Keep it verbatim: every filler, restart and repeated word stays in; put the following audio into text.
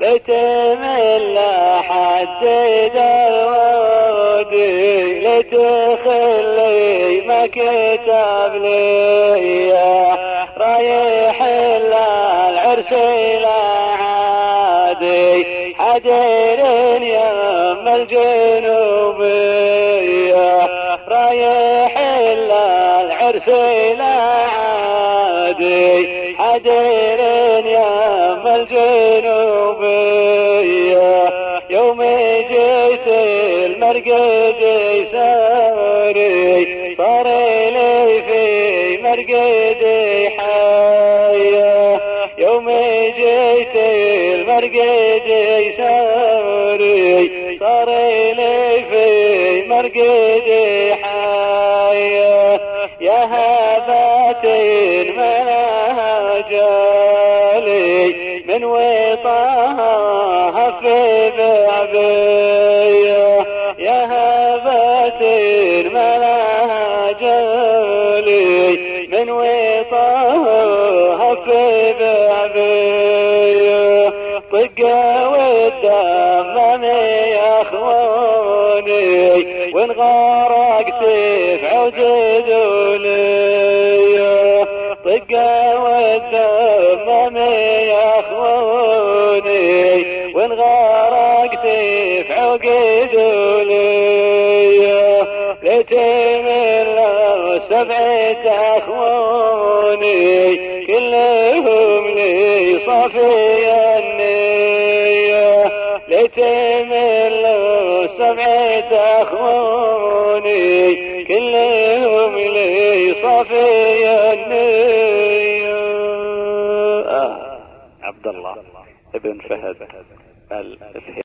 لتمل حدد الودي لتخلي ما كتب لي رايح العرس لا عادي حدير يم الجنوبية رايح العرس لا عادي حدير يم الجنوبية يوم جيت المرقد ساري صار لي في مرقدي حية يوم جيت المرقد ساري صار لي في مرقدي حية يا هبات مناجالي من وطاها في بعبية يا هبات مناجالي من وطاها في بعبية طقة والدم يا اخواني وان غرقت في عدد ولي طقة والدم يا اخواني وان غرقت في عقد ولي لتمل سبعة اخواني كلهم لي صافي النية لتمل سبعة اخواني كلهم لي صافي النية. آه. عبد الله ابن فهد.